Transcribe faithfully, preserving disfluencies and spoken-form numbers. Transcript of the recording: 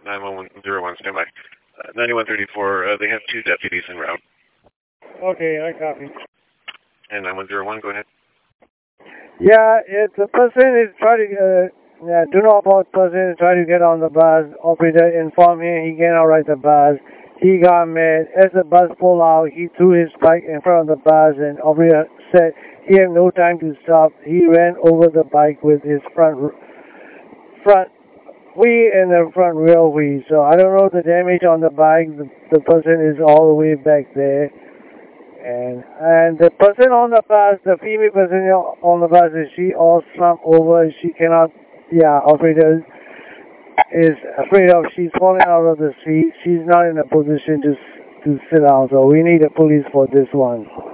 nine one zero one, stand by. Uh, ninety-one thirty-four, uh, they have two deputies en route. Okay, I copy. And nine one zero one, go ahead. Yeah, it's a person is trying to, uh, yeah, do not fault person is trying to get on the bus. Operator informed him he cannot ride the bus. He got mad. As the bus pulled out, he threw his bike in front of the bus, and operator said he had no time to stop. He ran over the bike with his front front wheel and the front rear wheel. So I don't know the damage on the bike. The, the person is all the way back there. And and the person on the bus, the female person on the bus, is she all slumped over? She cannot, yeah, operator is afraid of she's falling out of the seat. She's not in a position to to sit down, so we need a police for this one.